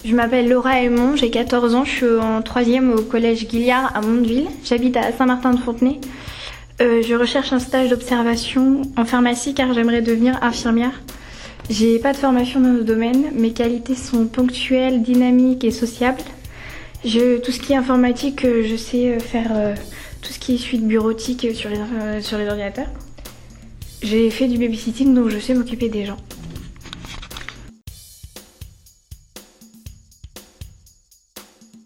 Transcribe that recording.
Je m'appelle Laura Aymon, j'ai 14 ans, je suis en 3e au collège Guilliard à Mondeville. J'habite à Saint-Martin-de-Fontenay. Je recherche un stage d'observation en pharmacie car j'aimerais devenir infirmière. J'ai pas de formation dans le domaine, mes qualités sont ponctuelles, dynamiques et sociables. Tout ce qui est informatique, je sais faire tout ce qui est suite bureautique sur les ordinateurs. J'ai fait du babysitting donc je sais m'occuper des gens.